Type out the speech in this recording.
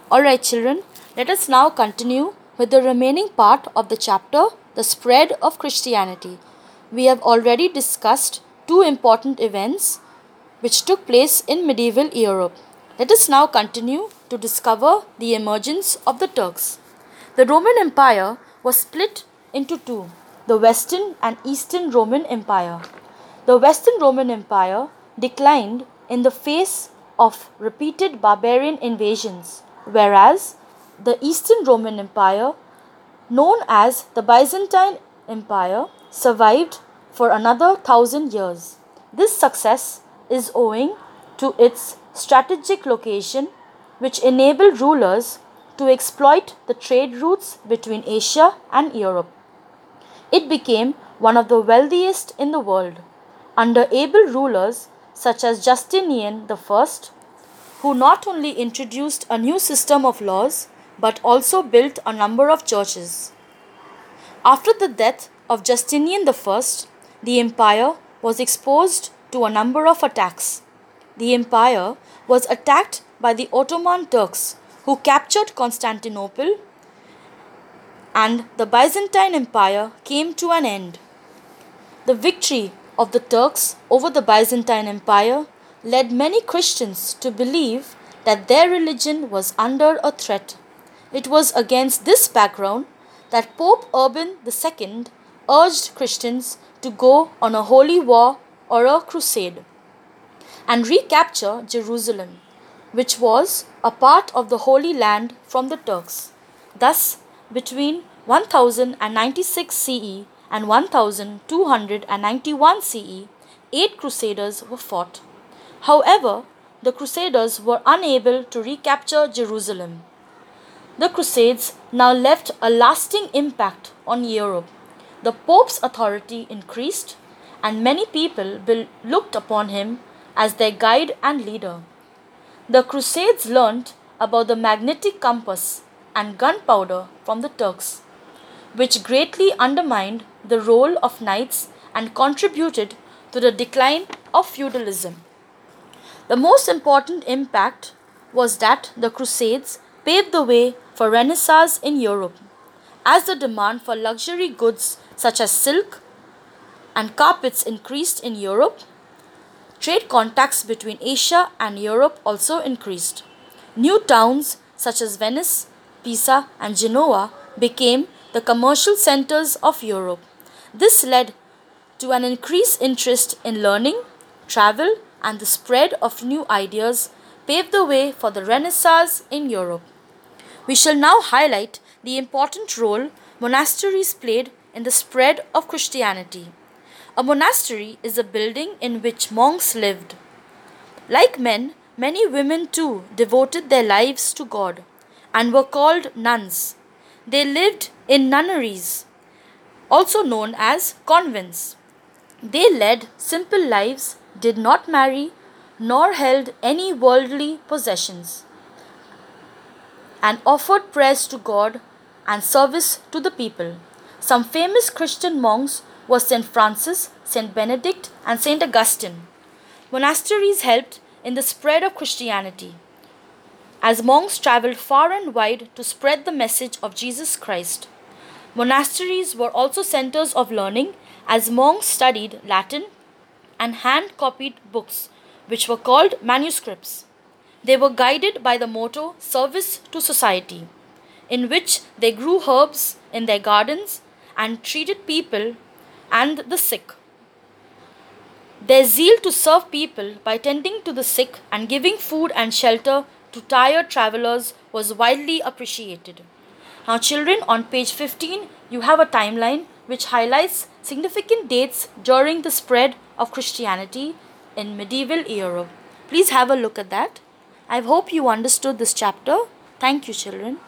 Alright, children, let us now continue with the remaining part of the chapter, the spread of Christianity. We have already discussed two important events which took place in medieval Europe. Let us now continue to discover the emergence of the Turks. The Roman Empire was split into two, the Western and Eastern Roman Empire. The Western Roman Empire declined in the face of repeated barbarian invasions, whereas the Eastern Roman Empire, known as the Byzantine Empire, survived for another 1,000 years. This success is owing to its strategic location, which enabled rulers to exploit the trade routes between Asia and Europe. It became one of the wealthiest in the world under able rulers such as Justinian I, who not only introduced a new system of laws but also built a number of churches. After the death of Justinian I, the empire was exposed to a number of attacks. The empire was attacked by the Ottoman Turks, who captured Constantinople, and the Byzantine Empire came to an end. The victory of the Turks over the Byzantine Empire led many Christians to believe that their religion was under a threat. It was against this background that Pope Urban II urged Christians to go on a holy war or a crusade and recapture Jerusalem, which was a part of the Holy Land from the Turks. Thus, between 1096 CE and 1291 CE, 8 crusaders were fought. However, the crusaders were unable to recapture Jerusalem. The Crusades now left a lasting impact on Europe. The Pope's authority increased, and many people looked upon him as their guide and leader. The Crusades learnt about the magnetic compass and gunpowder from the Turks, which greatly undermined the role of knights and contributed to the decline of feudalism. The most important impact was that the Crusades paved the way for Renaissance in Europe. As the demand for luxury goods such as silk and carpets increased in Europe, trade contacts between Asia and Europe also increased. New towns such as Venice, Pisa, and Genoa became the commercial centers of Europe. This led to an increased interest in learning, travel, and the spread of new ideas paved the way for the Renaissance in Europe. We shall now highlight the important role monasteries played in the spread of Christianity. A monastery is a building in which monks lived. Like men, many women too devoted their lives to God and were called nuns. They lived in nunneries, also known as convents. They led simple lives, did not marry, nor held any worldly possessions, and offered prayers to God and service to the people. Some famous Christian monks were St. Francis, St. Benedict, and St. Augustine. Monasteries helped in the spread of Christianity, as monks traveled far and wide to spread the message of Jesus Christ. Monasteries were also centers of learning, as monks studied Latin and hand-copied books, which were called manuscripts. They were guided by the motto Service to Society, in which they grew herbs in their gardens and treated people and the sick. Their zeal to serve people by tending to the sick and giving food and shelter to tired travelers was widely appreciated. Now, children, on page 15, you have a timeline which highlights significant dates during the spread of Christianity in medieval Europe. Please have a look at that. I hope you understood this chapter. Thank you, children.